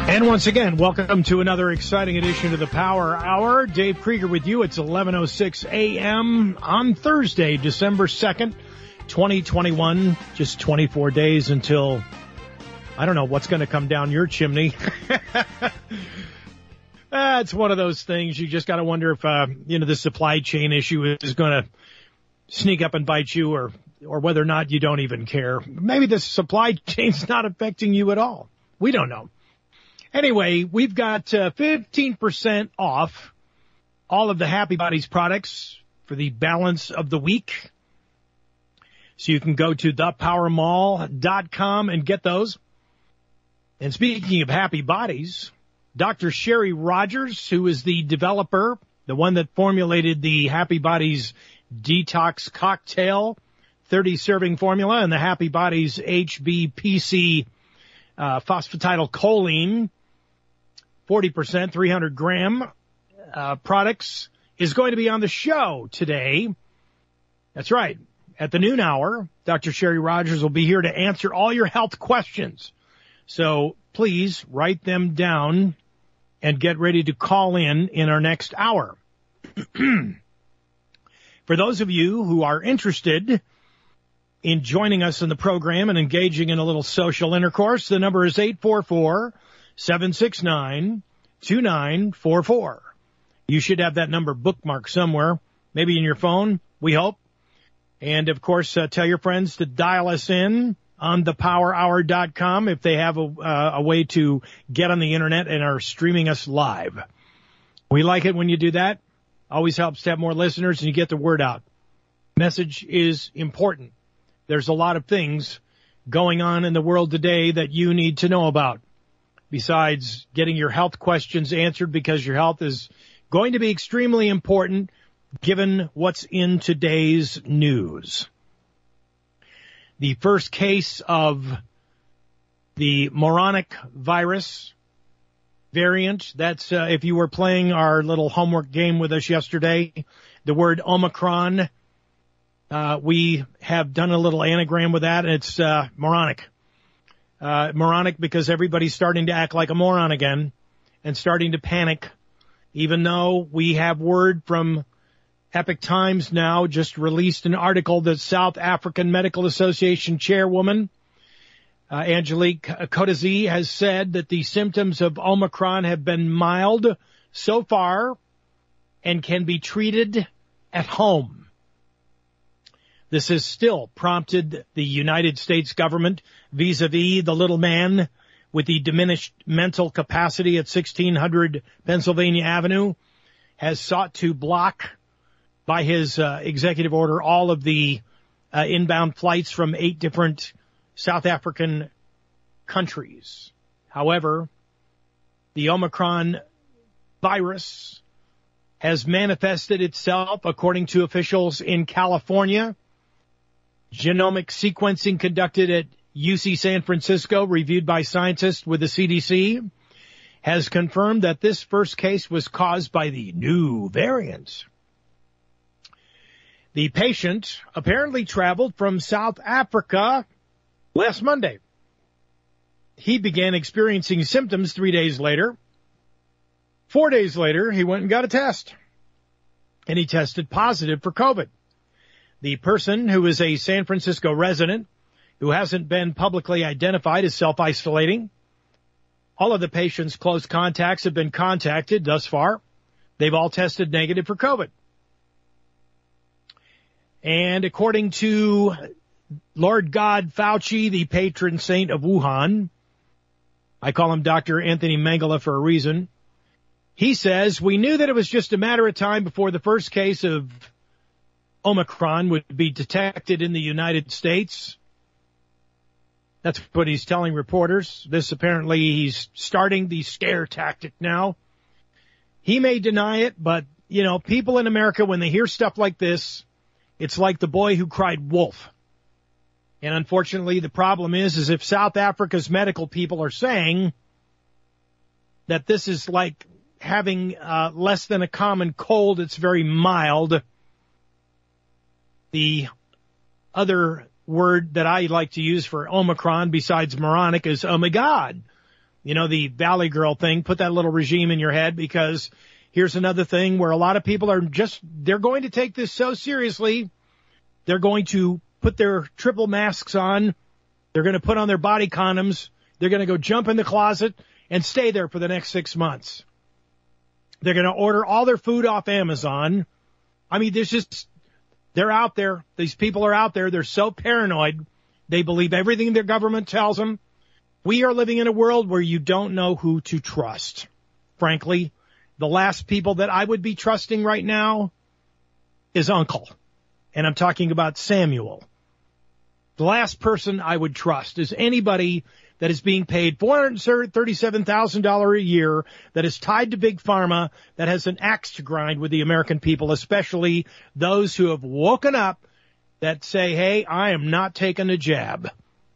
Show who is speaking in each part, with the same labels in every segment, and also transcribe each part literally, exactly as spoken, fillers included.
Speaker 1: And once again, welcome to another exciting edition of the Power Hour. Dave Krieger with you. It's eleven oh six a.m. on Thursday, December second, twenty twenty-one. Just twenty-four days until, I don't know what's going to come down your chimney. That's one of those things. You just got to wonder if, uh, you know, the supply chain issue is going to sneak up and bite you, or, or whether or not you don't even care. Maybe the supply chain's not affecting you at all. We don't know. Anyway, we've got uh, fifteen percent off all of the Happy Bodies products for the balance of the week. So you can go to the power mall dot com and get those. And speaking of Happy Bodies, Doctor Sherry Rogers, who is the developer, the one that formulated the Happy Bodies Detox Cocktail thirty serving formula and the Happy Bodies H B P C uh, phosphatidylcholine, forty percent, three hundred gram uh, products, is going to be on the show today. That's right. At the noon hour, Doctor Sherry Rogers will be here to answer all your health questions. So please write them down and get ready to call in in our next hour. For those of you who are interested in joining us in the program and engaging in a little social intercourse, the number is eight four four, seven six nine, two nine four four. You should have that number bookmarked somewhere, maybe in your phone, we hope. And, of course, uh, tell your friends to dial us in on the power hour dot com if they have a, uh, a way to get on the Internet and are streaming us live. We like it when you do that. Always helps to have more listeners and you get the word out. Message is important. There's a lot of things going on in the world today that you need to know about, besides getting your health questions answered, because your health is going to be extremely important given what's in today's news. The first case of the moronic virus variant, that's uh, if you were playing our little homework game with us yesterday, the word Omicron, uh, we have done a little anagram with that, and it's uh, moronic. Uh, moronic because everybody's starting to act like a moron again and starting to panic, even though we have word from Epic Times now, just released an article that South African Medical Association chairwoman uh, Angelique Kodesi has said that the symptoms of Omicron have been mild so far and can be treated at home. This has still prompted the United States government, vis-a-vis the little man with the diminished mental capacity at sixteen hundred Pennsylvania Avenue, has sought to block, by his uh, executive order, all of the uh, inbound flights from eight different South African countries. However, the Omicron virus has manifested itself, according to officials in California. Genomic sequencing conducted at U C San Francisco, reviewed by scientists with the C D C, has confirmed that this first case was caused by the new variant. The patient apparently traveled from South Africa last Monday. He began experiencing symptoms three days later. Four days later, he went and got a test, and he tested positive for COVID. The person, who is a San Francisco resident, who hasn't been publicly identified, is self-isolating. All of the patient's close contacts have been contacted thus far. They've all tested negative for COVID. And according to Lord God Fauci, the patron saint of Wuhan, I call him Doctor Anthony Mengele for a reason, he says, we knew that it was just a matter of time before the first case of Omicron would be detected in the United States. That's what he's telling reporters. This apparently, he's starting the scare tactic now. He may deny it, but, you know, people in America, when they hear stuff like this, it's like the boy who cried wolf. And unfortunately, the problem is, is if South Africa's medical people are saying that this is like having uh, less than a common cold, it's very mild. The other word that I like to use for Omicron besides moronic is oh my God. You know, the Valley Girl thing, put that little regime in your head, because here's another thing where a lot of people are just, they're going to take this so seriously. They're going to put their triple masks on. They're going to put on their body condoms. They're going to go jump in the closet and stay there for the next six months. They're going to order all their food off Amazon. I mean, there's just, they're out there. These people are out there. They're so paranoid. They believe everything their government tells them. We are living in a world where you don't know who to trust. Frankly, the last people that I would be trusting right now is Uncle. And I'm talking about Samuel. The last person I would trust is anybody that is being paid four hundred thirty-seven thousand dollars a year, that is tied to Big Pharma, that has an axe to grind with the American people, especially those who have woken up that say, hey, I am not taking a jab.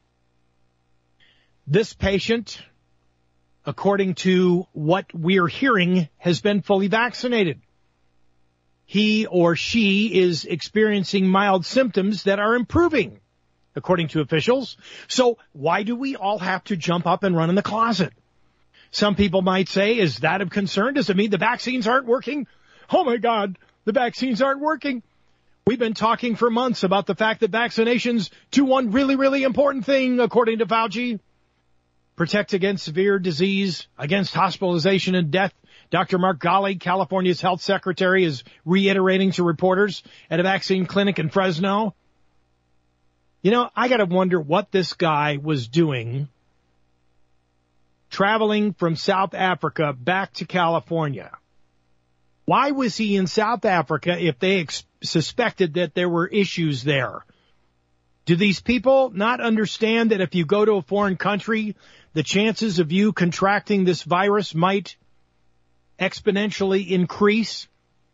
Speaker 1: This patient, according to what we're hearing, has been fully vaccinated. He or she is experiencing mild symptoms that are improving, according to officials. So why do we all have to jump up and run in the closet? Some people might say, is that of concern? Does it mean the vaccines aren't working? Oh, my God, the vaccines aren't working. We've been talking for months about the fact that vaccinations do one really, really important thing, according to Fauci. Protect against severe disease, against hospitalization and death. Doctor Mark Ghaly, California's health secretary, is reiterating to reporters at a vaccine clinic in Fresno. You know, I got to wonder what this guy was doing traveling from South Africa back to California. Why was he in South Africa if they ex- suspected that there were issues there? Do these people not understand that if you go to a foreign country, the chances of you contracting this virus might exponentially increase?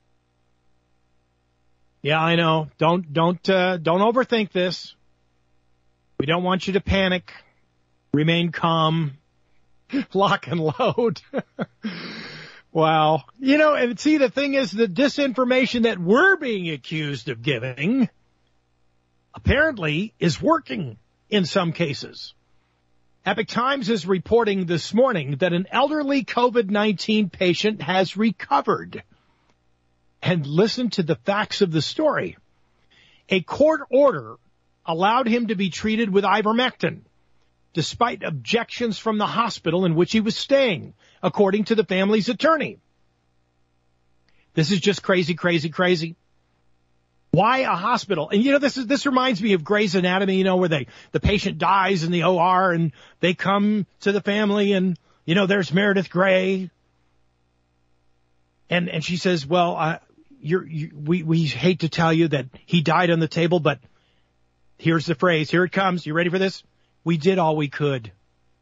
Speaker 1: Yeah, I know. Don't don't uh, don't overthink this. We don't want you to panic. Remain calm. Lock and load. Wow. You know, and see, the thing is, the disinformation that we're being accused of giving apparently is working in some cases. Epoch Times is reporting this morning that an elderly COVID nineteen patient has recovered. And listen to the facts of the story. A court order allowed him to be treated with ivermectin, despite objections from the hospital in which he was staying, according to the family's attorney. This is just crazy, crazy, crazy. Why a hospital? And, you know, this is this reminds me of Grey's Anatomy, you know, where they the patient dies in the O R and they come to the family and, you know, there's Meredith Grey. And and she says, well, uh, you're, you, we, we hate to tell you that he died on the table, but here's the phrase. Here it comes. You ready for this? We did all we could.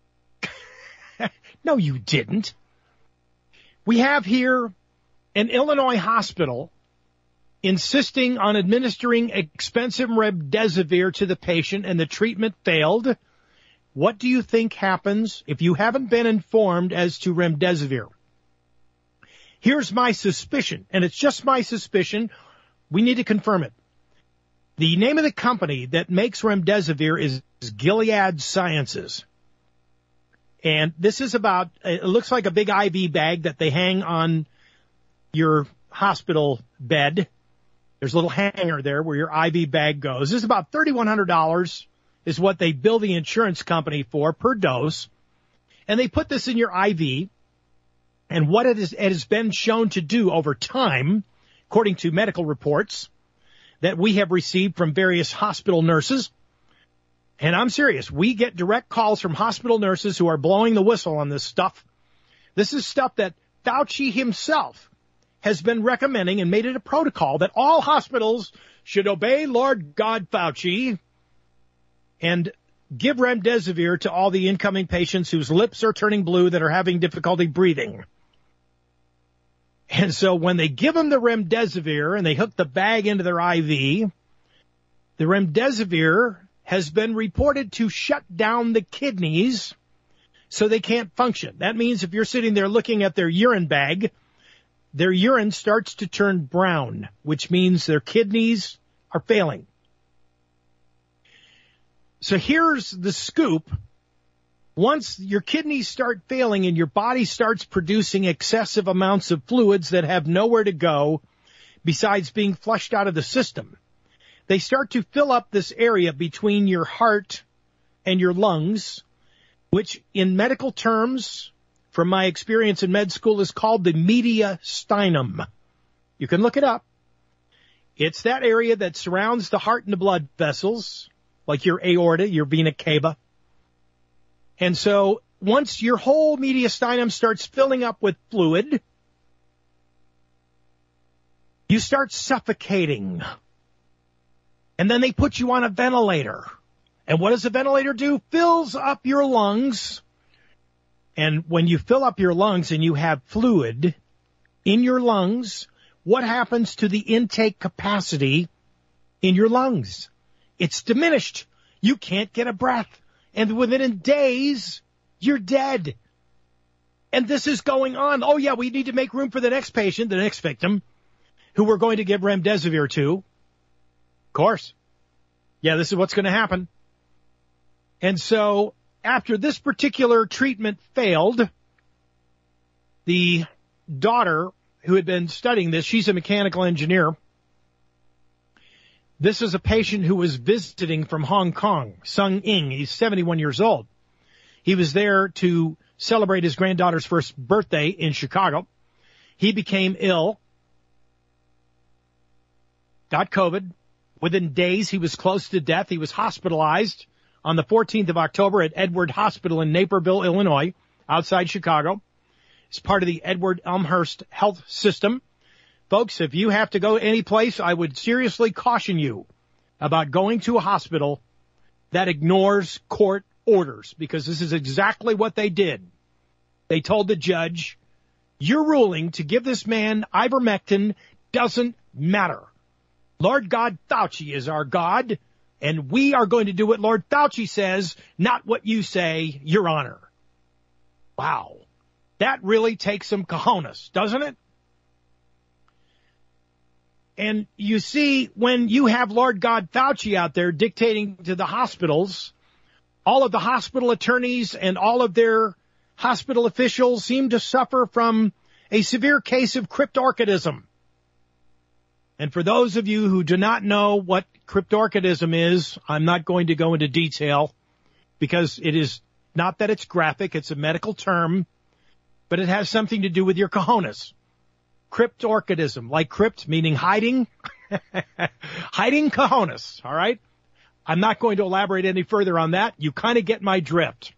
Speaker 1: No, you didn't. We have here an Illinois hospital insisting on administering expensive remdesivir to the patient, and the treatment failed. What do you think happens if you haven't been informed as to remdesivir? Here's my suspicion, and it's just my suspicion. We need to confirm it. The name of the company that makes remdesivir is Gilead Sciences. And this is about, it looks like a big I V bag that they hang on your hospital bed. There's a little hanger there where your I V bag goes. This is about thirty-one hundred dollars is what they bill the insurance company for per dose. And they put this in your I V. And what it, is, it has been shown to do over time, according to medical reports that we have received from various hospital nurses. And I'm serious. We get direct calls from hospital nurses who are blowing the whistle on this stuff. This is stuff that Fauci himself has been recommending and made it a protocol that all hospitals should obey Lord God Fauci and give remdesivir to all the incoming patients whose lips are turning blue that are having difficulty breathing. And so when they give them the remdesivir and they hook the bag into their I V, the remdesivir has been reported to shut down the kidneys so they can't function. That means if you're sitting there looking at their urine bag, their urine starts to turn brown, which means their kidneys are failing. So here's the scoop Once your kidneys start failing and your body starts producing excessive amounts of fluids that have nowhere to go besides being flushed out of the system, they start to fill up this area between your heart and your lungs, which in medical terms, from my experience in med school, is called the mediastinum. You can look it up. It's that area that surrounds the heart and the blood vessels, like your aorta, your vena cava. And so once your whole mediastinum starts filling up with fluid, you start suffocating. And then they put you on a ventilator. And what does a ventilator do? Fills up your lungs. And when you fill up your lungs and you have fluid in your lungs, what happens to the intake capacity in your lungs? It's diminished. You can't get a breath. And within days, you're dead. And this is going on. Oh, yeah, we need to make room for the next patient, the next victim, who we're going to give remdesivir to. Of course. Yeah, this is what's going to happen. And so after this particular treatment failed, the daughter who had been studying this, she's a mechanical engineer. This is a patient who was visiting from Hong Kong, Sung Ing. He's seventy-one years old. He was there to celebrate his granddaughter's first birthday in Chicago. He became ill, got COVID. Within days, he was close to death. He was hospitalized on the fourteenth of October at Edward Hospital in Naperville, Illinois, outside Chicago. It's part of the Edward Elmhurst Health System. Folks, if you have to go any place, I would seriously caution you about going to a hospital that ignores court orders, because this is exactly what they did. They told the judge, your ruling to give this man ivermectin doesn't matter. Lord God Fauci is our God, and we are going to do what Lord Fauci says, not what you say, Your Honor. Wow. That really takes some cojones, doesn't it? And you see, when you have Lord God Fauci out there dictating to the hospitals, all of the hospital attorneys and all of their hospital officials seem to suffer from a severe case of cryptorchidism. And for those of you who do not know what cryptorchidism is, I'm not going to go into detail, because it is not that it's graphic, it's a medical term, but it has something to do with your cojones. Cryptorchidism, like crypt meaning hiding, hiding cojones, all right? I'm not going to elaborate any further on that. You kind of get my drift.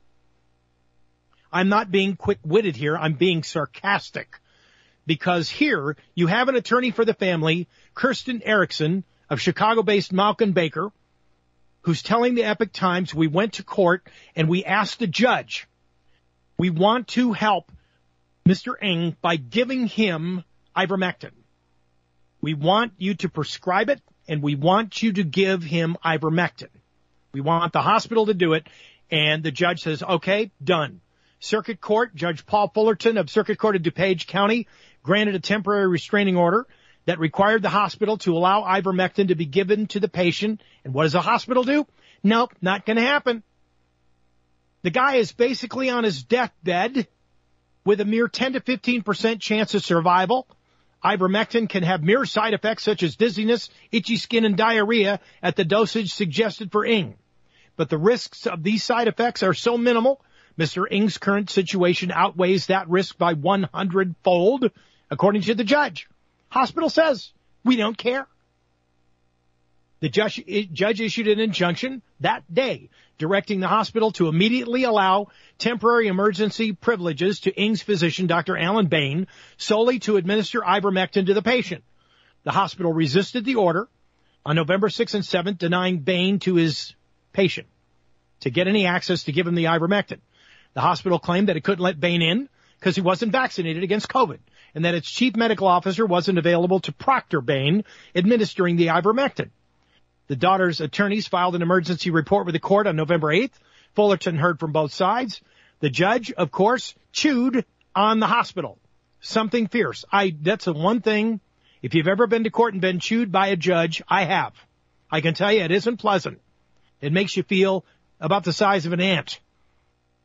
Speaker 1: I'm not being quick-witted here. I'm being sarcastic, because here you have an attorney for the family, Kirsten Erickson of Chicago-based Malkin Baker, who's telling the Epoch Times, we went to court and we asked the judge, we want to help Mister Ng by giving him ivermectin. We want you to prescribe it, and we want you to give him ivermectin. We want the hospital to do it, and the judge says, okay, done. Circuit Court, Judge Paul Fullerton of Circuit Court of DuPage County granted a temporary restraining order that required the hospital to allow ivermectin to be given to the patient. And what does the hospital do? Nope, not going to happen. The guy is basically on his deathbed with a mere ten to fifteen percent chance of survival. Ivermectin can have mere side effects such as dizziness, itchy skin, and diarrhea at the dosage suggested for Ng. But the risks of these side effects are so minimal, Mister Ng's current situation outweighs that risk by one hundred fold, according to the judge. Hospital says, we don't care. The judge, judge issued an injunction that day, directing the hospital to immediately allow temporary emergency privileges to Ng's physician, Doctor Alan Bain, solely to administer ivermectin to the patient. The hospital resisted the order on November sixth and seventh, denying Bain to his patient to get any access to give him the ivermectin. The hospital claimed that it couldn't let Bain in because he wasn't vaccinated against COVID, and that its chief medical officer wasn't available to proctor Bain administering the ivermectin. The daughter's attorneys filed an emergency report with the court on November eighth. Fullerton heard from both sides. The judge, of course, chewed on the hospital. Something fierce. I, that's the one thing, if you've ever been to court and been chewed by a judge, I have. I can tell you it isn't pleasant. It makes you feel about the size of an ant.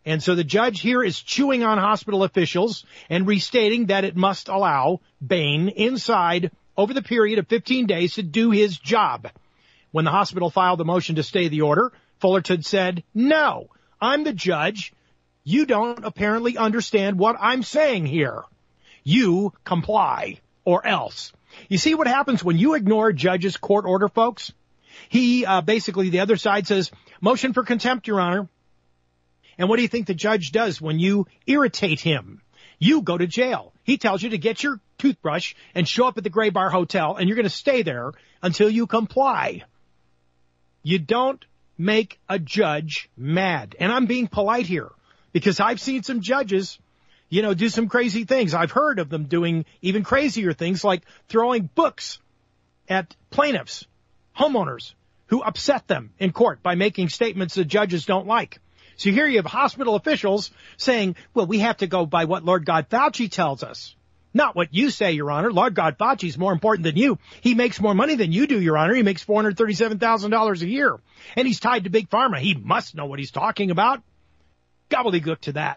Speaker 1: And so the judge here is chewing on hospital officials and restating that it must allow Bain inside over the period of fifteen days to do his job. When the hospital filed the motion to stay the order, Fullerton said, no, I'm the judge. You don't apparently understand what I'm saying here. You comply or else. You see what happens when you ignore a judge's court order, folks? He, uh, basically, the other side says, motion for contempt, Your Honor. And what do you think the judge does when you irritate him? You go to jail. He tells you to get your toothbrush and show up at the Gray Bar Hotel, and you're going to stay there until you comply. You don't make a judge mad. And I'm being polite here because I've seen some judges, you know, do some crazy things. I've heard of them doing even crazier things like throwing books at plaintiffs, homeowners who upset them in court by making statements that judges don't like. So here you have hospital officials saying, well, we have to go by what Lord God Fauci tells us. Not what you say, Your Honor. Lord God Fauci is more important than you. He makes more money than you do, Your Honor. He makes four hundred thirty-seven thousand dollars a year. And he's tied to Big Pharma. He must know what he's talking about. Gobbledygook to that.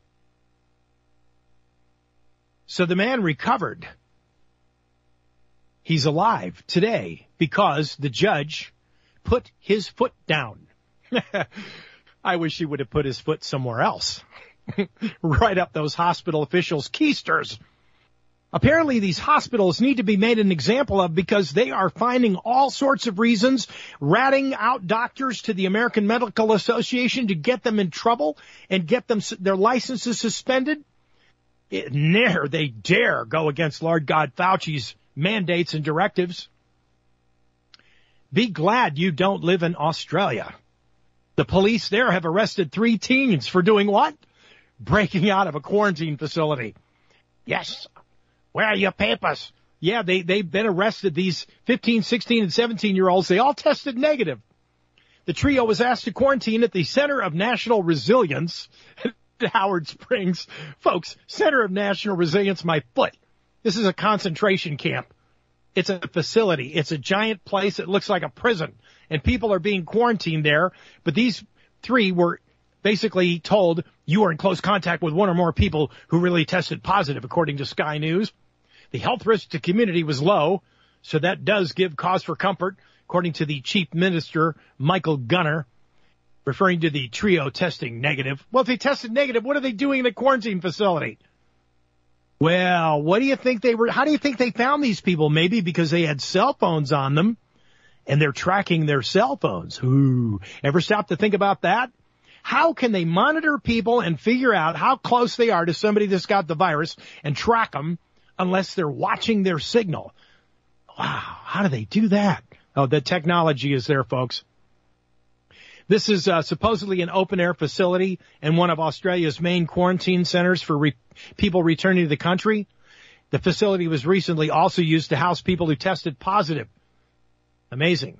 Speaker 1: So the man recovered. He's alive today because the judge put his foot down. I wish he would have put his foot somewhere else. Right up those hospital officials' keisters. Apparently these hospitals need to be made an example of because they are finding all sorts of reasons, ratting out doctors to the American Medical Association to get them in trouble and get them their licenses suspended. It, ne'er they dare go against Lord God Fauci's mandates and directives. Be glad you don't live in Australia. The police there have arrested three teens for doing what? Breaking out of a quarantine facility. Yes. Where are your papers? Yeah, they, they've been arrested, these fifteen, sixteen, and seventeen-year-olds. They all tested negative. The trio was asked to quarantine at the Center of National Resilience at Howard Springs. Folks, Center of National Resilience, my foot. This is a concentration camp. It's a facility. It's a giant place. It looks like a prison. And people are being quarantined there. But these three were basically told, you are in close contact with one or more people who really tested positive, according to Sky News. The health risk to community was low, so that does give cause for comfort, according to the Chief Minister, Michael Gunner, referring to the trio testing negative. Well, if they tested negative, what are they doing in a quarantine facility? Well, what do you think they were, how do you think they found these people? Maybe because they had cell phones on them, and they're tracking their cell phones. Ooh, ever stop to think about that? How can they monitor people and figure out how close they are to somebody that's got the virus and track them unless they're watching their signal? Wow, how do they do that? Oh, the technology is there, folks. This is uh, supposedly an open-air facility and one of Australia's main quarantine centers for re- people returning to the country. The facility was recently also used to house people who tested positive. Amazing.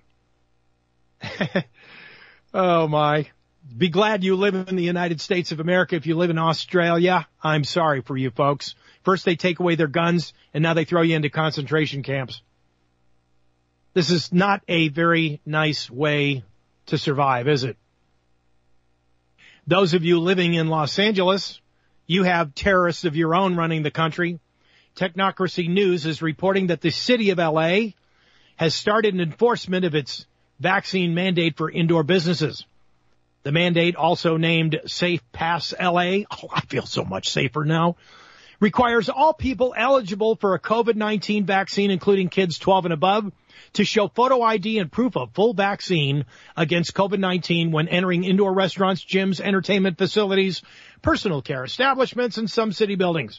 Speaker 1: Oh, my. Be glad you live in the United States of America. If you live in Australia, I'm sorry for you folks. First they take away their guns, and now they throw you into concentration camps. This is not a very nice way to survive, is it? Those of you living in Los Angeles, you have terrorists of your own running the country. Technocracy News is reporting that the city of L A has started an enforcement of its vaccine mandate for indoor businesses. The mandate, also named Safe Pass L A, oh, I feel so much safer now, requires all people eligible for a COVID nineteen vaccine, including kids twelve and above, to show photo I D and proof of full vaccine against COVID nineteen when entering indoor restaurants, gyms, entertainment facilities, personal care establishments, and some city buildings.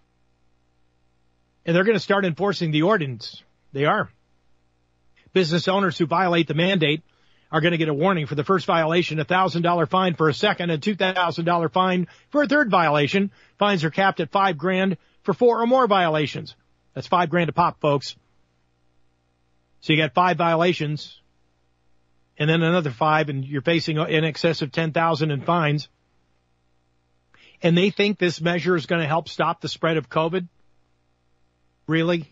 Speaker 1: And they're going to start enforcing the ordinance. They are. Business owners who violate the mandate are going to get a warning for the first violation, a one thousand dollars fine for a second, and two thousand dollars fine for a third violation. Fines are capped at five grand for four or more violations. That's five grand a pop, folks. So you got five violations, and then another five, and you're facing in excess of ten thousand in fines. And they think this measure is going to help stop the spread of COVID? Really?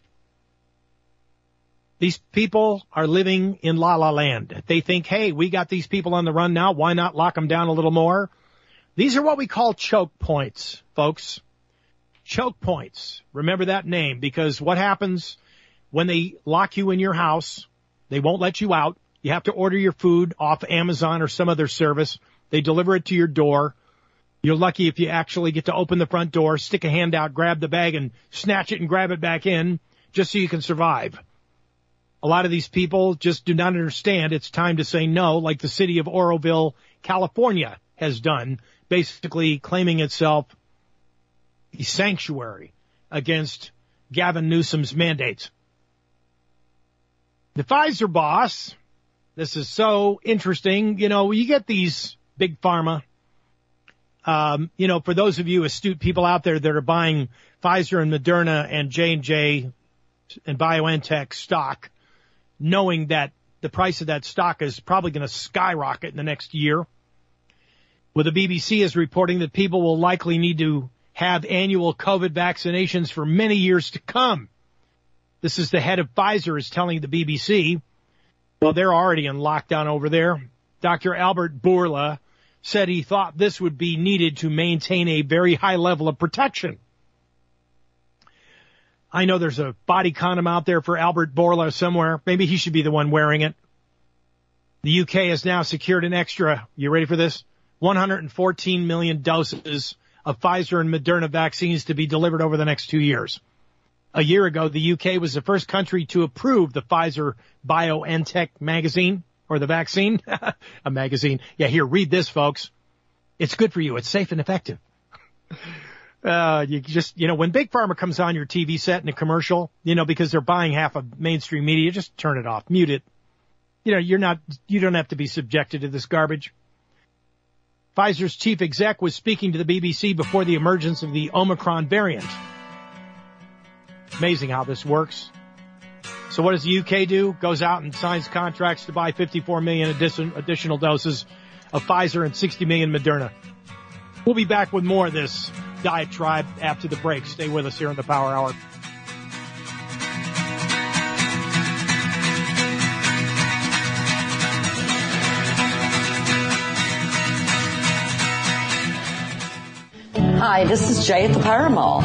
Speaker 1: These people are living in La La Land. They think, hey, we got these people on the run now. Why not lock them down a little more? These are what we call choke points, folks. Choke points. Remember that name, because what happens when they lock you in your house, they won't let you out. You have to order your food off Amazon or some other service. They deliver it to your door. You're lucky if you actually get to open the front door, stick a hand out, grab the bag, and snatch it and grab it back in just so you can survive. A lot of these people just do not understand it's time to say no, like the city of Oroville, California has done, basically claiming itself a sanctuary against Gavin Newsom's mandates. The Pfizer boss, this is so interesting. You know, you get these big pharma. Um, you know, for those of you astute people out there that are buying Pfizer and Moderna and J and J and BioNTech stock, knowing that the price of that stock is probably going to skyrocket in the next year. Well, the B B C is reporting that people will likely need to have annual COVID vaccinations for many years to come. This is the head of Pfizer is telling the B B C. Well, they're already in lockdown over there. Doctor Albert Bourla said he thought this would be needed to maintain a very high level of protection. I know there's a body condom out there for Albert Bourla somewhere. Maybe he should be the one wearing it. The U K has now secured an extra, you ready for this? one hundred fourteen million doses of Pfizer and Moderna vaccines to be delivered over the next two years. A year ago, the U K was the first country to approve the Pfizer BioNTech magazine, or the vaccine, a magazine. Yeah, here, read this, folks. It's good for you. It's safe and effective. Uh, you just, you know, when Big Pharma comes on your T V set in a commercial, you know, because they're buying half of mainstream media, just turn it off, mute it. You know, you're not, you don't have to be subjected to this garbage. Pfizer's chief exec was speaking to the B B C before the emergence of the Omicron variant. Amazing how this works. So what does the U K do? Goes out and signs contracts to buy fifty-four million addition, additional doses of Pfizer and sixty million Moderna. We'll be back with more of this diatribe after the break. Stay with us here on the Power Hour.
Speaker 2: Hi, this is Jay at the Power Mall.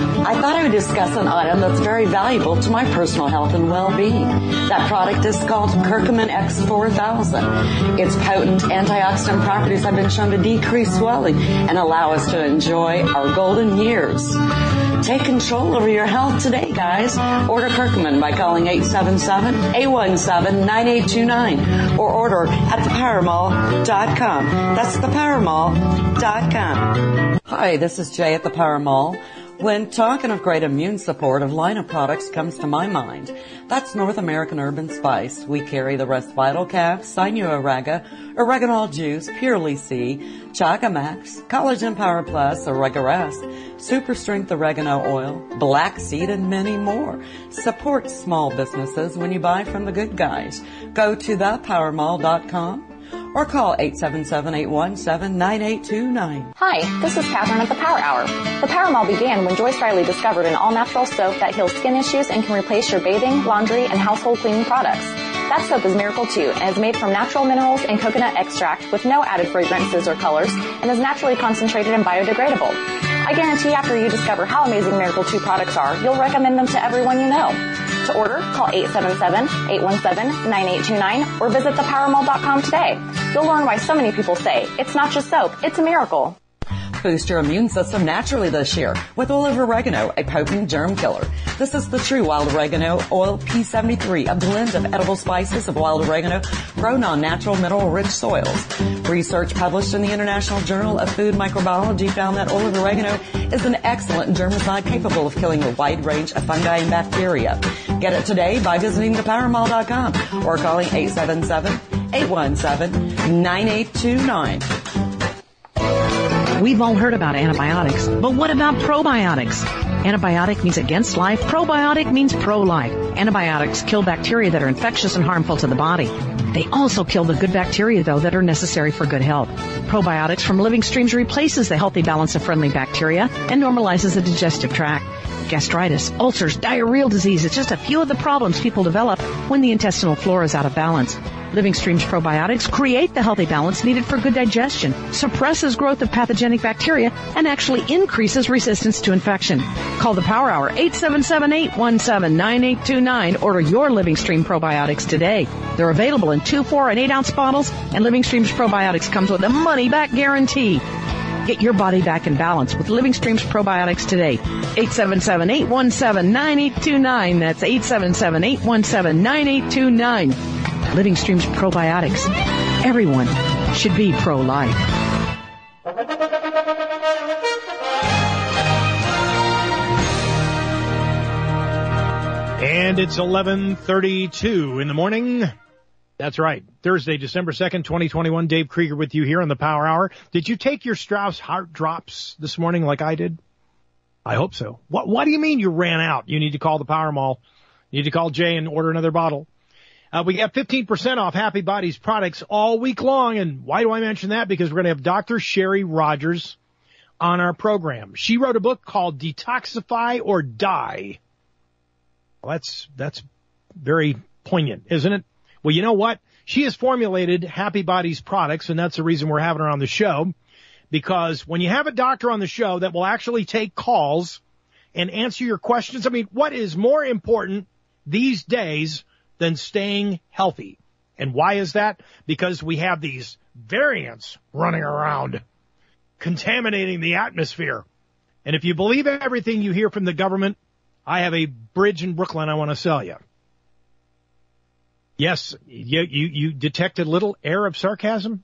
Speaker 2: I thought I would discuss an item that's very valuable to my personal health and well-being. That product is called Curcumin X four thousand. Its potent antioxidant properties have been shown to decrease swelling and allow us to enjoy our golden years. Take control over your health today, guys. Order Curcumin by calling eight seven seven, eight one seven, nine eight two nine or order at the power mall dot com. That's the power mall dot com. Hi, this is Jay at the Power Mall. When talking of great immune support, a line of products comes to my mind. That's North American Urban Spice. We carry the Rest Vital Calf, Sinuoraga, Oreganol Juice, Purely C, Chaga Max, Collagen Power Plus, Oregarest, Super Strength Oregano Oil, Black Seed, and many more. Support small businesses when you buy from the good guys. Go to the power mall dot com. or call eight seven seven, eight one seven, nine eight two nine.
Speaker 3: Hi, this is Catherine at the Power Hour. The Power Mall began when Joyce Riley discovered an all-natural soap that heals skin issues and can replace your bathing, laundry, and household cleaning products. That soap is Miracle two and is made from natural minerals and coconut extract with no added fragrances or colors and is naturally concentrated and biodegradable. I guarantee after you discover how amazing Miracle two products are, you'll recommend them to everyone you know. To order, call eight seven seven, eight one seven, nine eight two nine or visit the power mall dot com today. You'll learn why so many people say, it's not just soap, it's a miracle.
Speaker 2: Boost your immune system naturally this year with oil of oregano, a potent germ killer. This is the true wild oregano oil P seventy-three, a blend of edible spices of wild oregano grown on natural mineral-rich soils. Research published in the International Journal of Food Microbiology found that oil of oregano is an excellent germicide capable of killing a wide range of fungi and bacteria. Get it today by visiting the power mall dot com or calling eight seven seven, eight one seven, nine eight two nine.
Speaker 4: We've all heard about antibiotics, but what about probiotics? Antibiotic means against life. Probiotic means pro-life. Antibiotics kill bacteria that are infectious and harmful to the body. They also kill the good bacteria, though, that are necessary for good health. Probiotics from living streams replaces the healthy balance of friendly bacteria and normalizes the digestive tract. Gastritis, ulcers, diarrheal disease, it's just a few of the problems people develop when the intestinal flora is out of balance. Living Stream's probiotics create the healthy balance needed for good digestion, suppresses growth of pathogenic bacteria, and actually increases resistance to infection. Call the Power Hour, eight seven seven, eight one seven, nine eight two nine. Order your Living Stream probiotics today. They're available in two, four, and eight ounce bottles, and Living Stream's probiotics comes with a money-back guarantee. Get your body back in balance with Living Stream's probiotics today. eight seven seven, eight one seven, nine eight two nine. That's eight seven seven, eight one seven, nine eight two nine. Living Stream's probiotics. Everyone should be pro-life.
Speaker 1: And it's eleven thirty-two in the morning. That's right. Thursday, December second, twenty twenty-one. Dave Krieger with you here on the Power Hour. Did you take your Strauss Heart Drops this morning like I did? I hope so. What, what do you mean you ran out? You need to call the Power Mall. You need to call Jay and order another bottle. Uh, we got fifteen percent off Happy Bodies products all week long. And why do I mention that? Because we're going to have Doctor Sherry Rogers on our program. She wrote a book called Detoxify or Die. Well, that's, that's very poignant, isn't it? Well, you know what? She has formulated Happy Bodies products, and that's the reason we're having her on the show. Because when you have a doctor on the show that will actually take calls and answer your questions, I mean, what is more important these days than staying healthy? And why is that? Because we have these variants running around, contaminating the atmosphere. And if you believe everything you hear from the government, I have a bridge in Brooklyn I want to sell you. Yes, you, you, you detected a little air of sarcasm?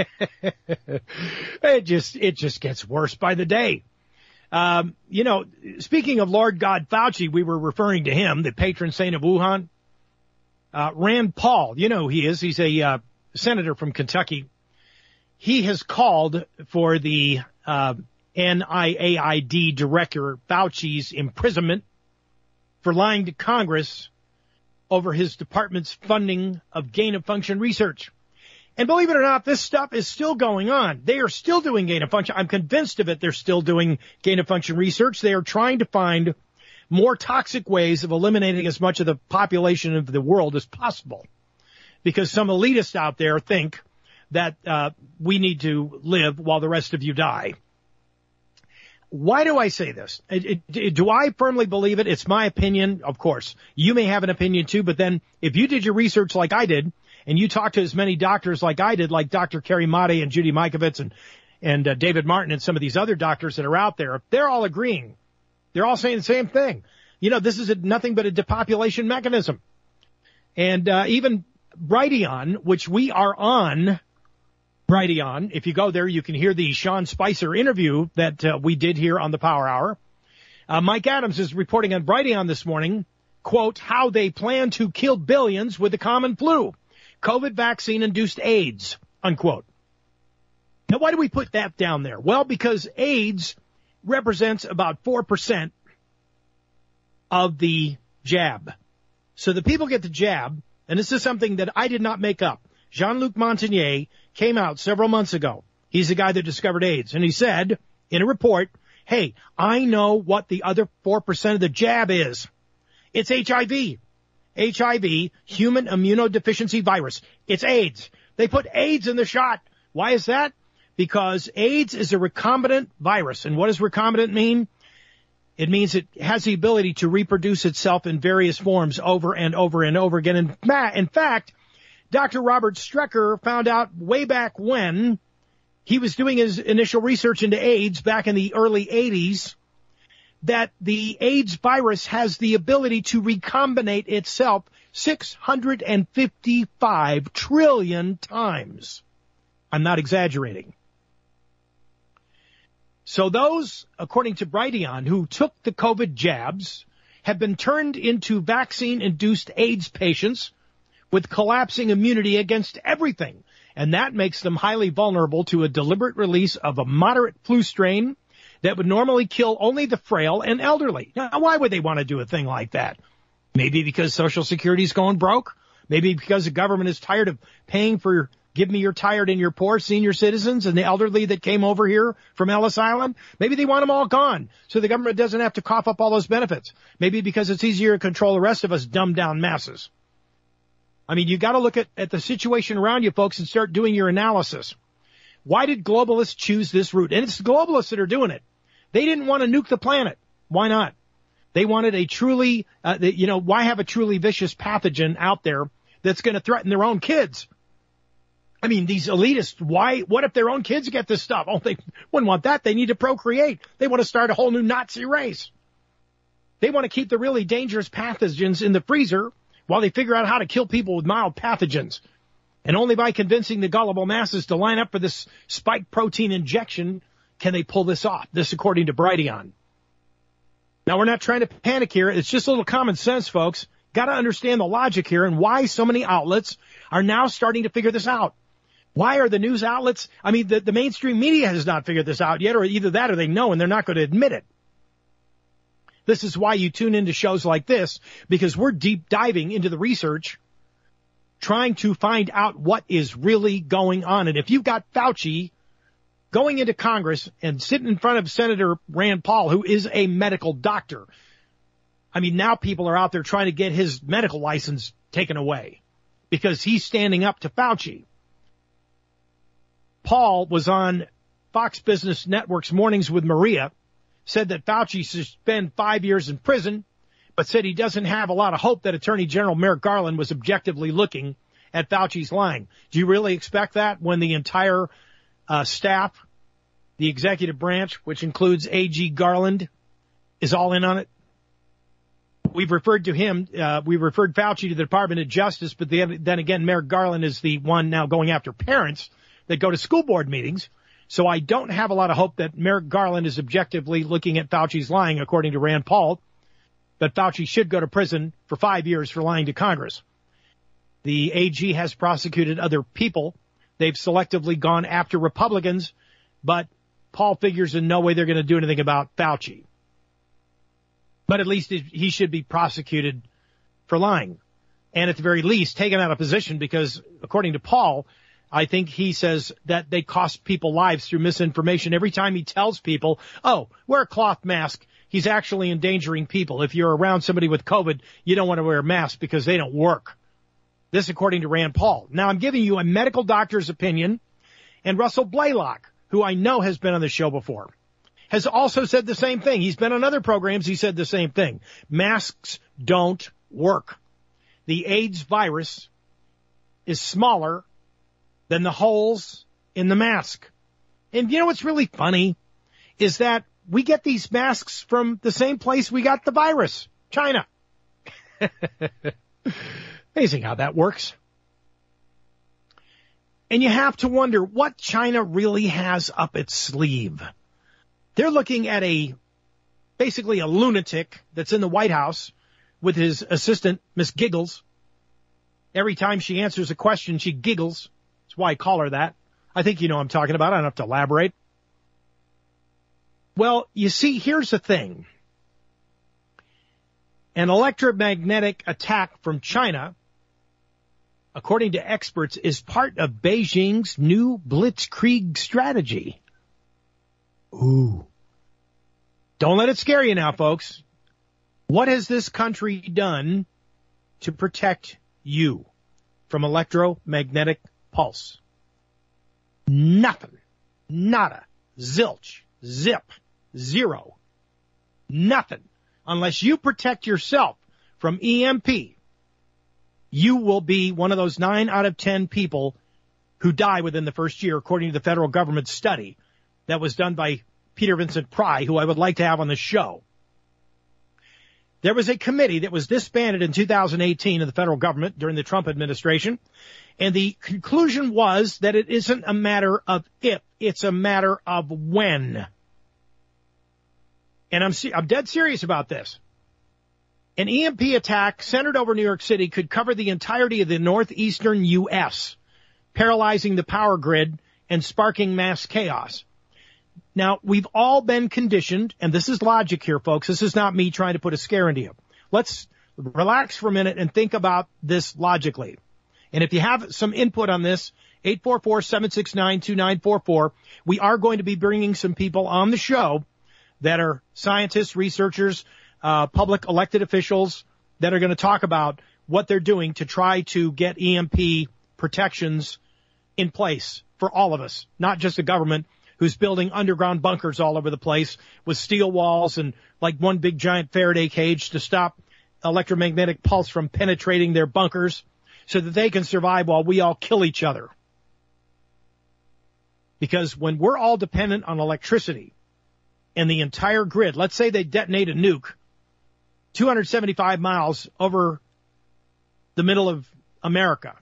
Speaker 1: It just, it just gets worse by the day. Um, you know, speaking of Lord God Fauci, we were referring to him, the patron saint of Wuhan. Uh, Rand Paul, you know who he is. He's a, uh, senator from Kentucky. He has called for the, uh, N I A I D director Fauci's imprisonment for lying to Congress over his department's funding of gain-of-function research. And believe it or not, this stuff is still going on. They are still doing gain-of-function. I'm convinced of it. They're still doing gain-of-function research. They are trying to find more toxic ways of eliminating as much of the population of the world as possible. Because some elitists out there think that uh, we need to live while the rest of you die. Why do I say this? It, it, do I firmly believe it? It's my opinion, of course. You may have an opinion too, but then if you did your research like I did, and you talked to as many doctors like I did, like Doctor Kerry Motti and Judy Mikovits and, and uh, David Martin and some of these other doctors that are out there, they're all agreeing. They're all saying the same thing. You know, this is a, nothing but a depopulation mechanism. And uh, even Brighteon, which we are on, Brighteon, if you go there, you can hear the Sean Spicer interview that uh, we did here on the Power Hour. Uh, Mike Adams is reporting on Brighteon this morning, quote, how they plan to kill billions with the common flu. COVID vaccine-induced AIDS, unquote. Now, why do we put that down there? Well, because AIDS represents about four percent of the jab. So the people get the jab, and this is something that I did not make up. Jean-Luc Montagnier came out several months ago. He's the guy that discovered AIDS. And he said in a report, hey, I know what the other four percent of the jab is. It's H I V. H I V, human immunodeficiency virus. It's AIDS. They put AIDS in the shot. Why is that? Because AIDS is a recombinant virus. And what does recombinant mean? It means it has the ability to reproduce itself in various forms over and over and over again. In, in fact, Doctor Robert Strecker found out way back when he was doing his initial research into AIDS back in the early eighties that the AIDS virus has the ability to recombinate itself six hundred fifty-five trillion times. I'm not exaggerating. So those, according to Brighteon, who took the COVID jabs have been turned into vaccine-induced AIDS patients with collapsing immunity against everything. And that makes them highly vulnerable to a deliberate release of a moderate flu strain that would normally kill only the frail and elderly. Now, why would they want to do a thing like that? Maybe because Social Security's going broke. Maybe because the government is tired of paying for give me your tired and your poor senior citizens and the elderly that came over here from Ellis Island. Maybe they want them all gone so the government doesn't have to cough up all those benefits. Maybe because it's easier to control the rest of us dumbed down masses. I mean, you got to look at, at the situation around you, folks, and start doing your analysis. Why did globalists choose this route? And it's the globalists that are doing it. They didn't want to nuke the planet. Why not? They wanted a truly, uh, the, you know, why have a truly vicious pathogen out there that's going to threaten their own kids? I mean, these elitists, why, what if their own kids get this stuff? Oh, they wouldn't want that. They need to procreate. They want to start a whole new Nazi race. They want to keep the really dangerous pathogens in the freezer while they figure out how to kill people with mild pathogens. And only by convincing the gullible masses to line up for this spike protein injection can they pull this off. This according to Brighteon. Now, we're not trying to panic here. It's just a little common sense, folks. Got to understand the logic here and why so many outlets are now starting to figure this out. Why are the news outlets, I mean, the, the mainstream media has not figured this out yet, or either that or they know and they're not going to admit it. This is why you tune into shows like this, because we're deep diving into the research, trying to find out what is really going on. And if you've got Fauci going into Congress and sitting in front of Senator Rand Paul, who is a medical doctor, I mean, now people are out there trying to get his medical license taken away because he's standing up to Fauci. Paul was on Fox Business Network's Mornings with Maria, said that Fauci should spend five years in prison, but said he doesn't have a lot of hope that Attorney General Merrick Garland was objectively looking at Fauci's lying. Do you really expect that when the entire uh, staff, the executive branch, which includes A G Garland, is all in on it? We've referred to him, uh, we referred Fauci to the Department of Justice, but the, then again, Merrick Garland is the one now going after parents that go to school board meetings. So I don't have a lot of hope that Merrick Garland is objectively looking at Fauci's lying, according to Rand Paul. But Fauci should go to prison for five years for lying to Congress. The A G has prosecuted other people. They've selectively gone after Republicans, but Paul figures in no way they're going to do anything about Fauci. But at least he should be prosecuted for lying. And at the very least, taken out of position because, according to Paul, I think he says that they cost people lives through misinformation. Every time he tells people, oh, wear a cloth mask, he's actually endangering people. If you're around somebody with COVID, you don't want to wear a mask because they don't work. This according to Rand Paul. Now, I'm giving you a medical doctor's opinion, and Russell Blaylock, who I know has been on the show before, has also said the same thing. He's been on other programs. He said the same thing. Masks don't work. The AIDS virus is smaller than the holes in the mask. And you know what's really funny is that we get these masks from the same place we got the virus, China. Amazing how that works. And you have to wonder what China really has up its sleeve. They're looking at a, basically a lunatic that's in the White House with his assistant, Miss Giggles. Every time she answers a question, she giggles. That's why I call her that. I think you know what I'm talking about. I don't have to elaborate. Well, you see, here's the thing. An electromagnetic attack from China, according to experts, is part of Beijing's new blitzkrieg strategy. Ooh. Don't let it scare you now, folks. What has this country done to protect you from electromagnetic pulse? Nothing. Nada. Zilch. Zip. Zero. Nothing. Unless you protect yourself from E M P, you will be one of those nine out of ten people who die within the first year, according to the federal government study that was done by Peter Vincent Pry, who I would like to have on the show. There was a committee that was disbanded in two thousand eighteen in the federal government during the Trump administration, and the conclusion was that it isn't a matter of if, it's a matter of when. And I'm I'm dead serious about this. An E M P attack centered over New York City could cover the entirety of the northeastern U S, paralyzing the power grid and sparking mass chaos. Now, we've all been conditioned, and this is logic here, folks. This is not me trying to put a scare into you. Let's relax for a minute and think about this logically. And if you have some input on this, eight four four, seven six nine, two nine four four, we are going to be bringing some people on the show that are scientists, researchers, uh, public elected officials that are going to talk about what they're doing to try to get E M P protections in place for all of us, not just the government who's building underground bunkers all over the place with steel walls and like one big giant Faraday cage to stop electromagnetic pulse from penetrating their bunkers so that they can survive while we all kill each other. Because when we're all dependent on electricity and the entire grid, let's say they detonate a nuke two hundred seventy-five miles over the middle of America.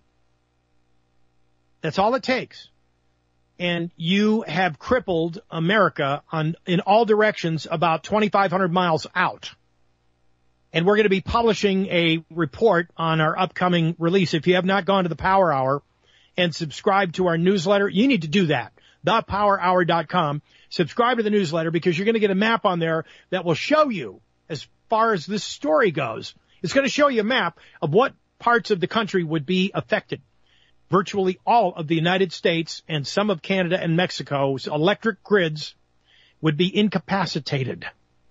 Speaker 1: That's all it takes. And you have crippled America on in all directions about twenty-five hundred miles out. And we're going to be publishing a report on our upcoming release. If you have not gone to the Power Hour and subscribed to our newsletter, you need to do that. the power hour dot com. Subscribe to the newsletter because you're going to get a map on there that will show you, as far as this story goes, it's going to show you a map of what parts of the country would be affected. Virtually all of the United States and some of Canada and Mexico's electric grids would be incapacitated.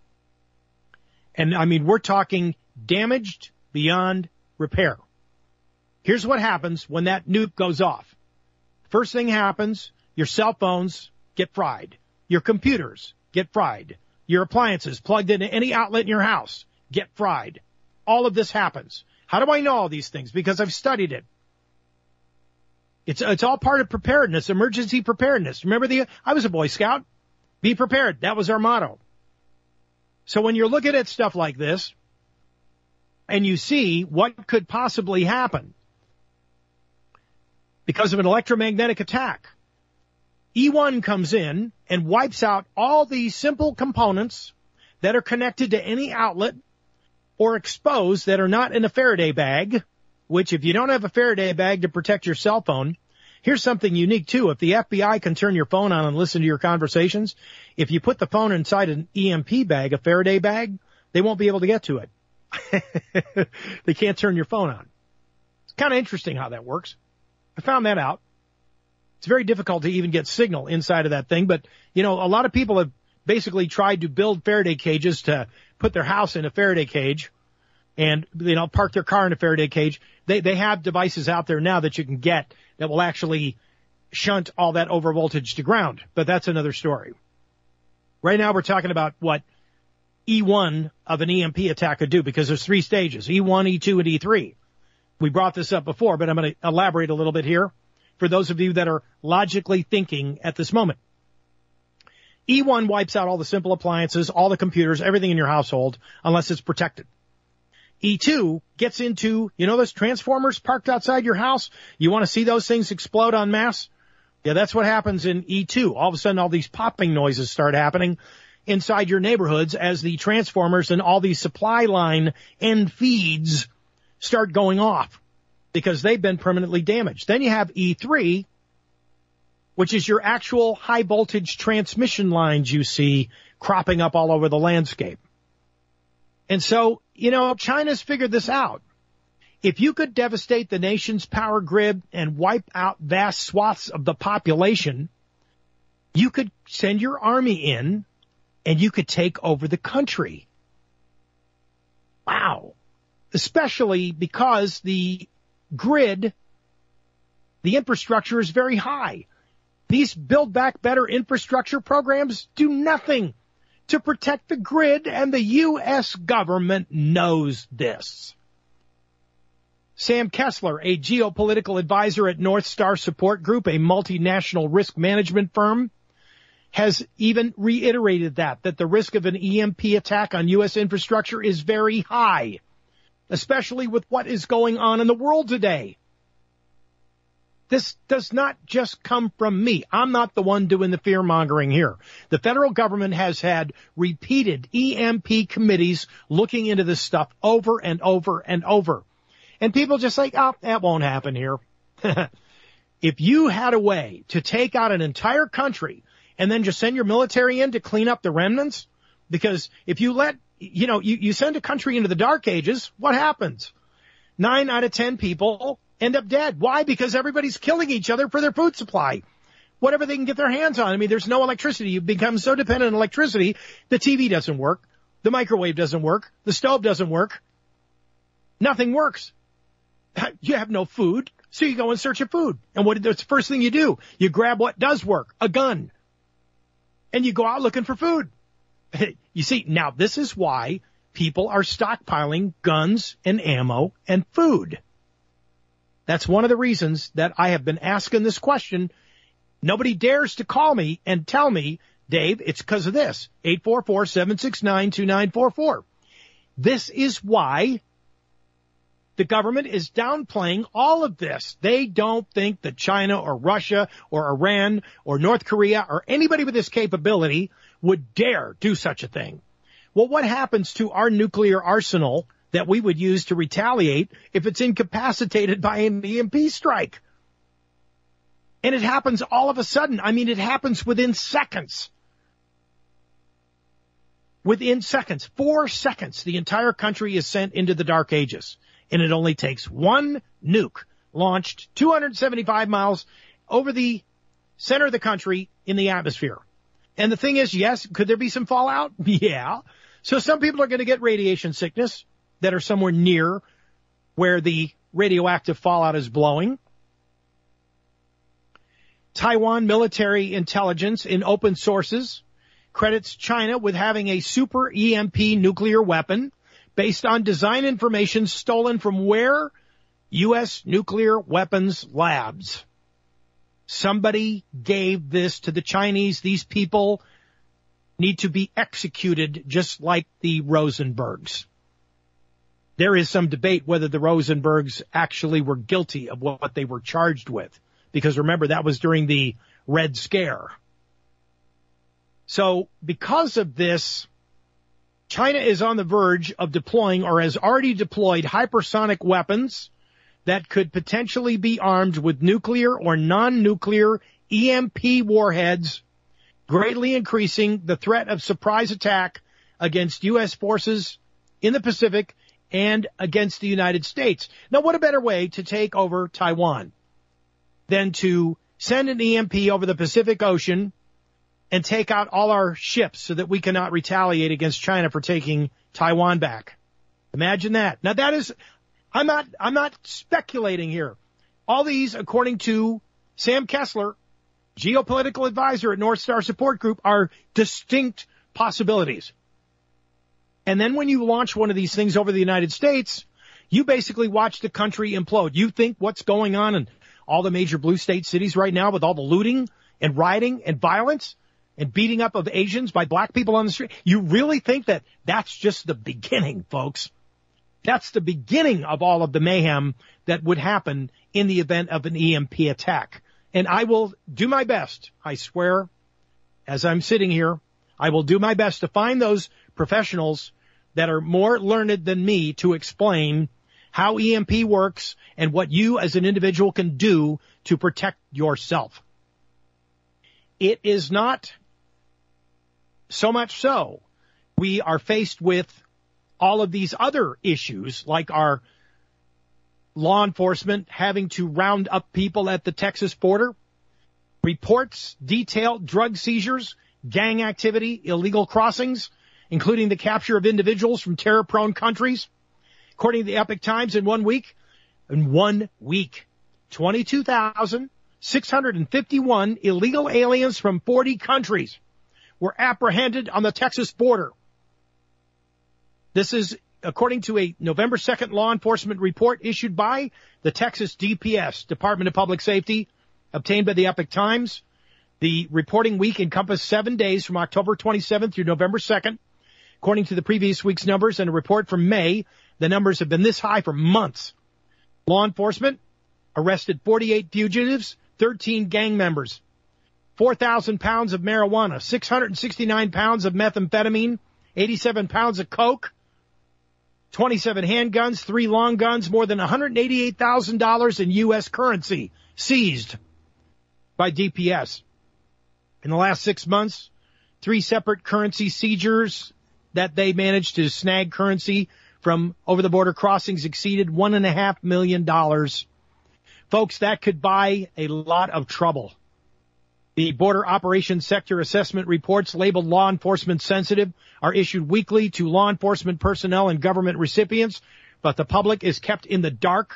Speaker 1: And, I mean, we're talking damaged beyond repair. Here's what happens when that nuke goes off. First thing happens, your cell phones get fried. Your computers get fried. Your appliances plugged into any outlet in your house get fried. All of this happens. How do I know all these things? Because I've studied it. It's it's all part of preparedness, emergency preparedness. Remember, the I was a Boy Scout. Be prepared. That was our motto. So when you're looking at stuff like this and you see what could possibly happen because of an electromagnetic attack, E one comes in and wipes out all these simple components that are connected to any outlet or exposed that are not in a Faraday bag, which if you don't have a Faraday bag to protect your cell phone, here's something unique too. If the F B I can turn your phone on and listen to your conversations, if you put the phone inside an E M P bag, a Faraday bag, they won't be able to get to it. They can't turn your phone on. It's kind of interesting how that works. I found that out. It's very difficult to even get signal inside of that thing, but, you know, a lot of people have basically tried to build Faraday cages to put their house in a Faraday cage and, you know, park their car in a Faraday cage. They they have devices out there now that you can get that will actually shunt all that over voltage to ground, but that's another story. Right now we're talking about what E one of an E M P attack could do, because there's three stages, E one, E two, and E three. We brought this up before, but I'm going to elaborate a little bit here for those of you that are logically thinking at this moment. E one wipes out all the simple appliances, all the computers, everything in your household, unless it's protected. E two gets into, you know those transformers parked outside your house? You want to see those things explode en masse? Yeah, that's what happens in E two. All of a sudden, all these popping noises start happening inside your neighborhoods as the transformers and all these supply line end feeds start going off because they've been permanently damaged. Then you have E three, which is your actual high voltage transmission lines you see cropping up all over the landscape. And so, you know, China's figured this out. If you could devastate the nation's power grid and wipe out vast swaths of the population, you could send your army in and you could take over the country. Wow. Especially because the grid, the infrastructure is very high. These Build Back Better infrastructure programs do nothing to protect the grid, and the U S government knows this. Sam Kessler, a geopolitical advisor at North Star Support Group, a multinational risk management firm, has even reiterated that, that the risk of an E M P attack on U S infrastructure is very high, especially with what is going on in the world today. This does not just come from me. I'm not the one doing the fear-mongering here. The federal government has had repeated E M P committees looking into this stuff over and over and over. And people just say, oh, that won't happen here. If you had a way to take out an entire country and then just send your military in to clean up the remnants, because if you let, you know, you, you send a country into the dark ages, what happens? Nine out of ten people end up dead. Why? Because everybody's killing each other for their food supply. Whatever they can get their hands on. I mean, there's no electricity. You become so dependent on electricity, the T V doesn't work. The microwave doesn't work. The stove doesn't work. Nothing works. You have no food, so you go in search of food. And what? That's the first thing you do. You grab what does work, a gun, and you go out looking for food. You see, now this is why people are stockpiling guns and ammo and food. That's one of the reasons that I have been asking this question. Nobody dares to call me and tell me, Dave, it's because of this. eight four four, seven six nine, two nine four four. This is why the government is downplaying all of this. They don't think that China or Russia or Iran or North Korea or anybody with this capability would dare do such a thing. Well, what happens to our nuclear arsenal that we would use to retaliate if it's incapacitated by an E M P strike? And it happens all of a sudden. I mean, it happens within seconds. Within seconds, four seconds, the entire country is sent into the dark ages. And it only takes one nuke launched two hundred seventy-five miles over the center of the country in the atmosphere. And the thing is, yes, could there be some fallout? Yeah. So some people are going to get radiation sickness that are somewhere near where the radioactive fallout is blowing. Taiwan military intelligence in open sources credits China with having a super E M P nuclear weapon based on design information stolen from where? U S nuclear weapons labs. Somebody gave this to the Chinese. These people need to be executed just like the Rosenbergs. There is some debate whether the Rosenbergs actually were guilty of what they were charged with. Because remember, that was during the Red Scare. So because of this, China is on the verge of deploying or has already deployed hypersonic weapons that could potentially be armed with nuclear or non-nuclear E M P warheads, greatly increasing the threat of surprise attack against U S forces in the Pacific and against the United States. Now, what a better way to take over Taiwan than to send an E M P over the Pacific Ocean and take out all our ships so that we cannot retaliate against China for taking Taiwan back. Imagine that. Now that is, I'm not, I'm not speculating here. All these, according to Sam Kessler, geopolitical advisor at North Star Support Group, are distinct possibilities. And then when you launch one of these things over the United States, you basically watch the country implode. You think what's going on in all the major blue state cities right now with all the looting and rioting and violence and beating up of Asians by black people on the street, you really think that that's just the beginning, folks? That's the beginning of all of the mayhem that would happen in the event of an E M P attack. And I will do my best, I swear, as I'm sitting here, I will do my best to find those professionals that are more learned than me to explain how E M P works and what you as an individual can do to protect yourself. It is not so much so we are faced with all of these other issues, like our law enforcement having to round up people at the Texas border. Reports detail drug seizures, gang activity, illegal crossings, including the capture of individuals from terror-prone countries. According to the Epoch Times, in one week, in one week, twenty-two thousand six hundred fifty-one illegal aliens from forty countries were apprehended on the Texas border. This is according to a November second law enforcement report issued by the Texas D P S, Department of Public Safety, obtained by the Epoch Times. The reporting week encompassed seven days from October twenty-seventh through November second. According to the previous week's numbers and a report from May, the numbers have been this high for months. Law enforcement arrested forty-eight fugitives, thirteen gang members, four thousand pounds of marijuana, six hundred sixty-nine pounds of methamphetamine, eighty-seven pounds of coke, twenty-seven handguns, three long guns, more than one hundred eighty-eight thousand dollars in U S currency seized by D P S. In the last six months, three separate currency seizures that they managed to snag currency from over-the-border crossings exceeded one and a half million dollars. Folks, that could buy a lot of trouble. The Border Operations Sector Assessment reports labeled law enforcement sensitive are issued weekly to law enforcement personnel and government recipients, but the public is kept in the dark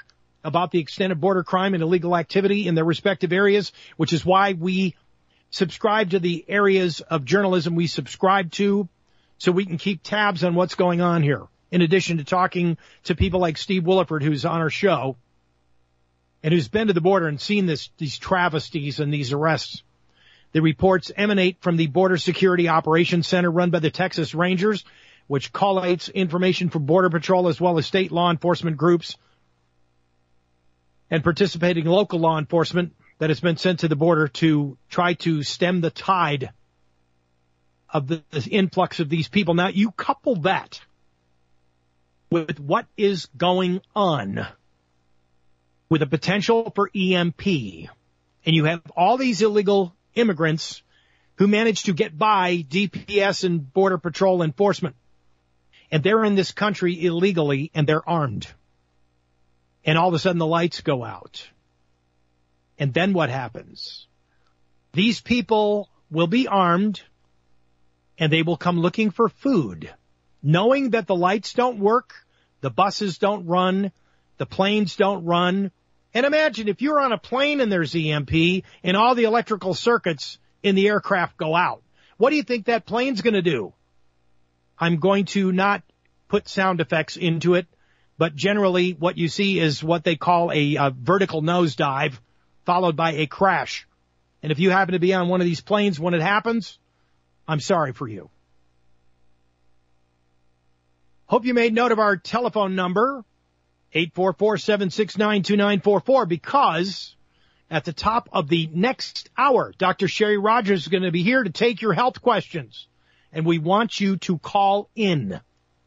Speaker 1: about the extent of border crime and illegal activity in their respective areas, which is why we subscribe to the areas of journalism we subscribe to so we can keep tabs on what's going on here. In addition to talking to people like Steve Williford, who's on our show and who's been to the border and seen this, these travesties and these arrests. The reports emanate from the Border Security Operations Center run by the Texas Rangers, which collates information from Border Patrol as well as state law enforcement groups and participating local law enforcement that has been sent to the border to try to stem the tide of the, the influx of these people. Now, you couple that with what is going on with a potential for E M P, and you have all these illegal immigrants who manage to get by D P S and Border Patrol enforcement. And they're in this country illegally, and they're armed. And all of a sudden the lights go out. And then what happens? These people will be armed, and they will come looking for food, knowing that the lights don't work, the buses don't run, the planes don't run. And imagine if you're on a plane and there's E M P and all the electrical circuits in the aircraft go out. What do you think that plane's going to do? I'm going to not put sound effects into it, but generally what you see is what they call a, a vertical nosedive followed by a crash. And if you happen to be on one of these planes when it happens, I'm sorry for you. Hope you made note of our telephone number, eight four four, seven six nine, two nine four four, because at the top of the next hour, Doctor Sherry Rogers is going to be here to take your health questions, and we want you to call in.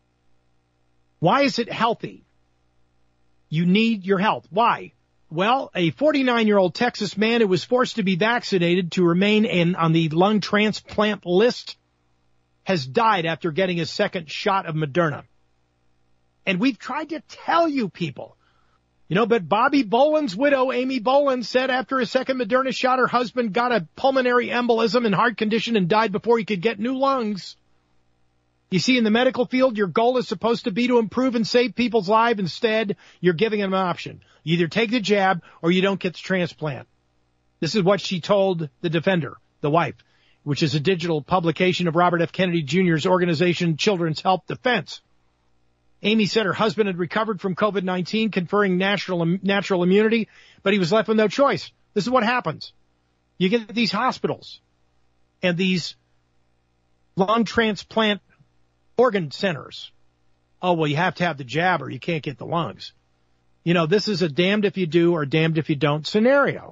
Speaker 1: Why is it healthy? You need your health. Why? Well, a forty-nine-year-old Texas man who was forced to be vaccinated to remain in on the lung transplant list has died after getting his second shot of Moderna. And we've tried to tell you people, you know, but Bobby Boland's widow, Amy Boland, said after his second Moderna shot, her husband got a pulmonary embolism and heart condition and died before he could get new lungs. You see, in the medical field, your goal is supposed to be to improve and save people's lives. Instead, you're giving them an option. You either take the jab or you don't get the transplant. This is what she told the Defender, the wife, which is a digital publication of Robert F. Kennedy Junior's organization, Children's Health Defense. Amy said her husband had recovered from COVID nineteen, conferring natural, natural immunity, but he was left with no choice. This is what happens. You get these hospitals and these lung transplant organ centers. Oh, well, you have to have the jab or you can't get the lungs. You know, this is a damned if you do or damned if you don't scenario.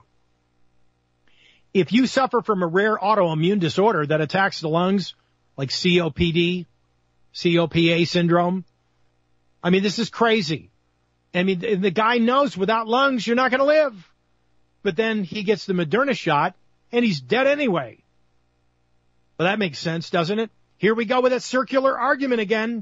Speaker 1: If you suffer from a rare autoimmune disorder that attacks the lungs, like C O P D, C O P A syndrome, I mean, this is crazy. I mean, the guy knows without lungs, you're not going to live. But then he gets the Moderna shot, and he's dead anyway. Well, that makes sense, doesn't it? Here we go with that circular argument again.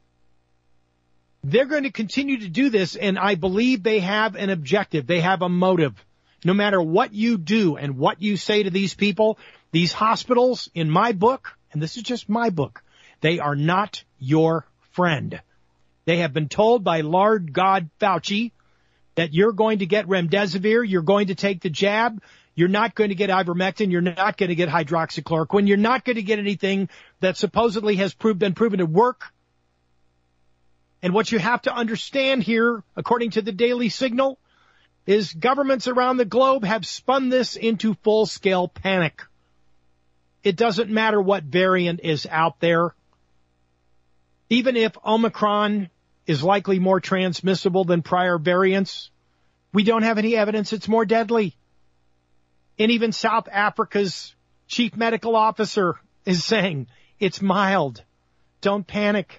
Speaker 1: They're going to continue to do this, and I believe they have an objective. They have a motive. No matter what you do and what you say to these people, these hospitals, in my book, and this is just my book, they are not your friend. They have been told by Lord God Fauci that you're going to get remdesivir, you're going to take the jab, you're not going to get ivermectin, you're not going to get hydroxychloroquine, you're not going to get anything that supposedly has proved, been proven to work. And what you have to understand here, according to the Daily Signal, is governments around the globe have spun this into full-scale panic. It doesn't matter what variant is out there. Even if Omicron is likely more transmissible than prior variants, we don't have any evidence it's more deadly. And even South Africa's chief medical officer is saying it's mild. Don't panic.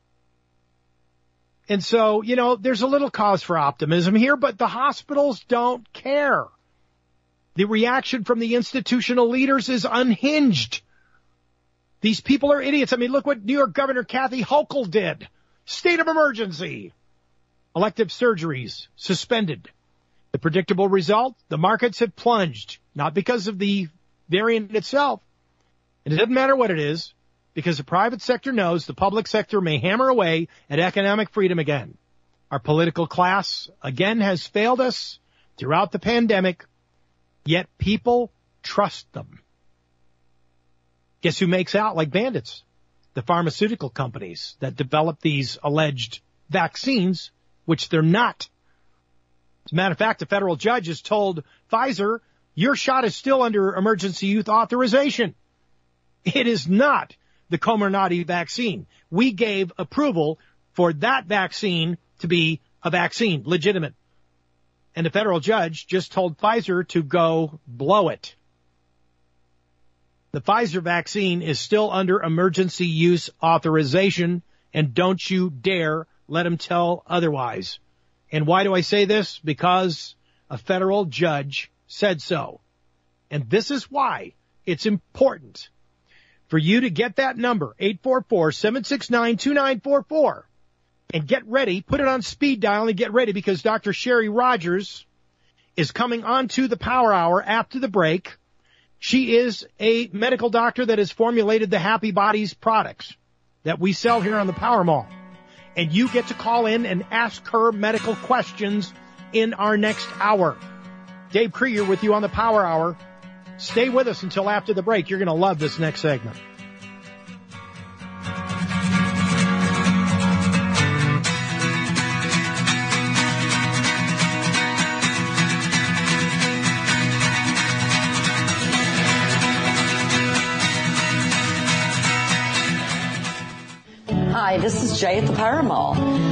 Speaker 1: And so, you know, there's a little cause for optimism here, but the hospitals don't care. The reaction from the institutional leaders is unhinged. These people are idiots. I mean, look what New York Governor Kathy Hochul did. State of emergency. Elective surgeries suspended. The predictable result, the markets have plunged, not because of the variant itself. And it doesn't matter what it is, because the private sector knows the public sector may hammer away at economic freedom again. Our political class, again, has failed us throughout the pandemic, yet people trust them. Guess who makes out like bandits? The pharmaceutical companies that develop these alleged vaccines, which they're not. As a matter of fact, a federal judge has told Pfizer, your shot is still under emergency use authorization. It is not the Comirnaty vaccine. We gave approval for that vaccine to be a vaccine, legitimate. And the federal judge just told Pfizer to go blow it. The Pfizer vaccine is still under emergency use authorization, and don't you dare let them tell otherwise. And why do I say this? Because a federal judge said so. And this is why it's important for you to get that number, eight four four, seven six nine, two nine four four, and get ready. Put it on speed dial and get ready, because Doctor Sherry Rogers is coming on to the Power Hour after the break. She is a medical doctor that has formulated the Happy Bodies products that we sell here on the Power Mall. And you get to call in and ask her medical questions in our next hour. Dave Krieger with you on the Power Hour. Stay with us until after the break. You're going to love this next segment.
Speaker 2: Hi, this is Jay at the Power Mall.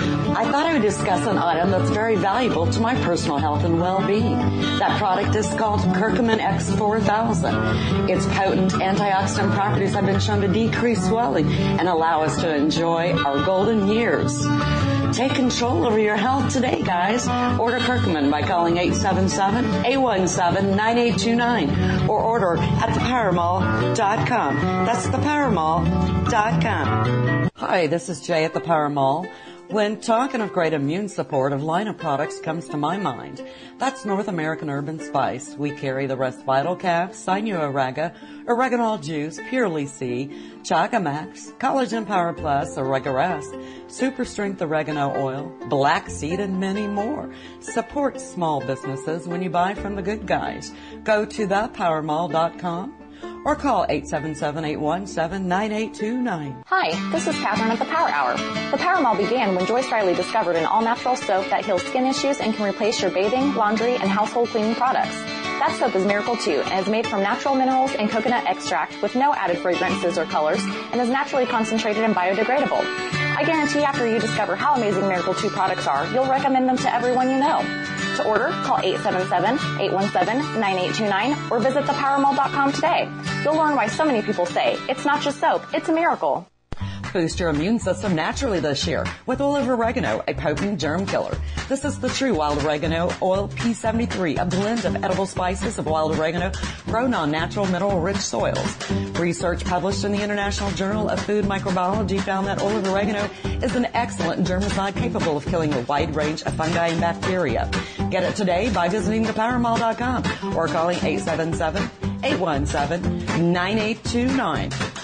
Speaker 2: I thought I would discuss an item that's very valuable to my personal health and well-being. That product is called Curcumin X four thousand. Its potent antioxidant properties have been shown to decrease swelling and allow us to enjoy our golden years. Take control over your health today, guys. Order Curcumin by calling eight seven seven, eight one seven, nine eight two nine or order at the power mall dot com. That's the power mall dot com. Hi, this is Jay at the Power Mall. When talking of great immune support, a line of products comes to my mind. That's North American Herb and Spice. We carry the Rest Vital Cap, Sinuoraga, Oreganol Juice, Purely C, Chaga Max, Collagen Power Plus, Oregarest, Super Strength Oregano Oil, Black Seed, and many more. Support small businesses when you buy from the good guys. Go to the power mall dot com. or call eight seven seven, eight one seven, nine eight two nine.
Speaker 3: Hi, this is Catherine at the Power Hour. The Power Mall began when Joyce Riley discovered an all-natural soap that heals skin issues and can replace your bathing, laundry, and household cleaning products. That soap is Miracle two and is made from natural minerals and coconut extract with no added fragrances or colors and is naturally concentrated and biodegradable. I guarantee after you discover how amazing Miracle two products are, you'll recommend them to everyone you know. To order, call eight seven seven, eight one seven, nine eight two nine or visit the power mall dot com today. You'll learn why so many people say it's not just soap, it's a miracle.
Speaker 2: Boost your immune system naturally this year with olive oregano, a potent germ killer. This is the true wild oregano oil P seventy-three, a blend of edible spices of wild oregano grown on natural mineral-rich soils. Research published in the International Journal of Food Microbiology found that olive oregano is an excellent germicide capable of killing a wide range of fungi and bacteria. Get it today by visiting the power mall dot com or calling eight seven seven, eight one seven, nine eight two nine.